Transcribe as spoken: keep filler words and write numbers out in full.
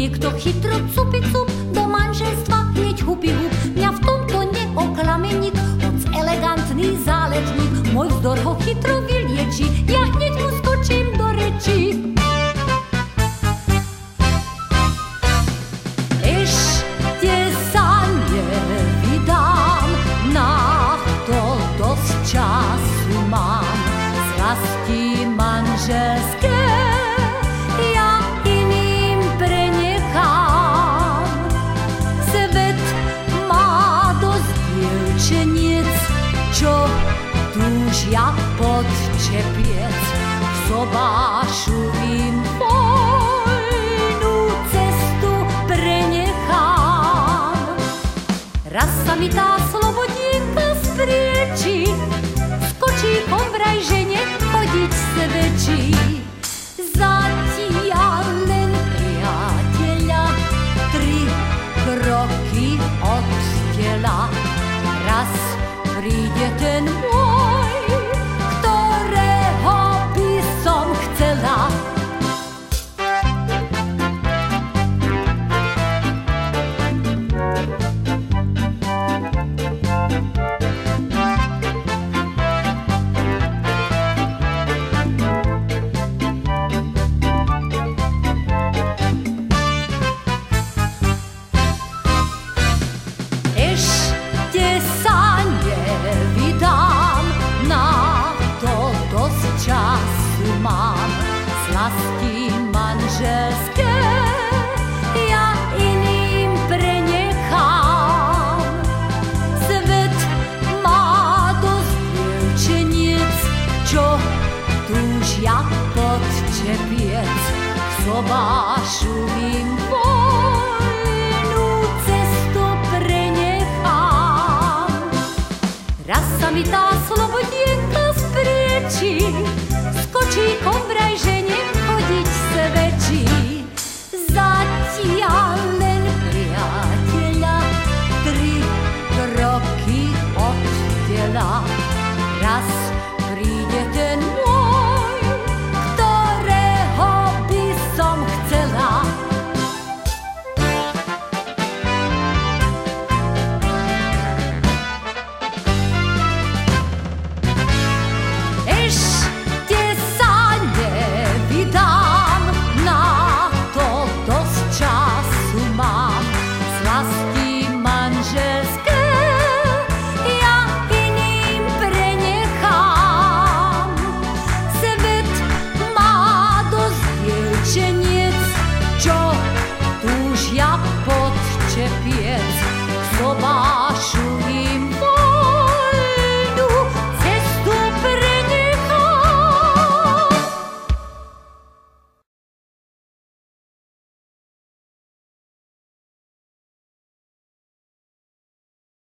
niekto chytro cupi cup, do manželstva hneď hupi hup. Mňa v tomto neoklame nik, hoc elegantný záležník. Môj vzdor ho chytro vylieči, ja hneď mu skočím do reči. Ešte sa nevydám, na to dosť času mám. Slasti manželské ja iným prenechám. Svet má dosť dievčeniec, čo túžia pod čepiec. V sobášu im vojnú cestu prenechám. Raz sa mi tá slobodienka spriečí, skočíkom vraj žene chodiť svedčí. Zatiaľ len priateľa, tri kroky od tela. Raz príde ten môj, ktorého by som chcela. Slasti manželské ja iným prenechám. Svet má dosť dievčeniec, čo túžia pod čepiec. K sobášu im vojnú cestu prenechám. Raz sa mi tá slobodienka spriečí, skočíkom vraj žene chodiť svedčí. Zatiaľ len priateľa, tri kroky od tela. Raz príde ten môj, ktorého by som chcela. Pod čepiec k sobášu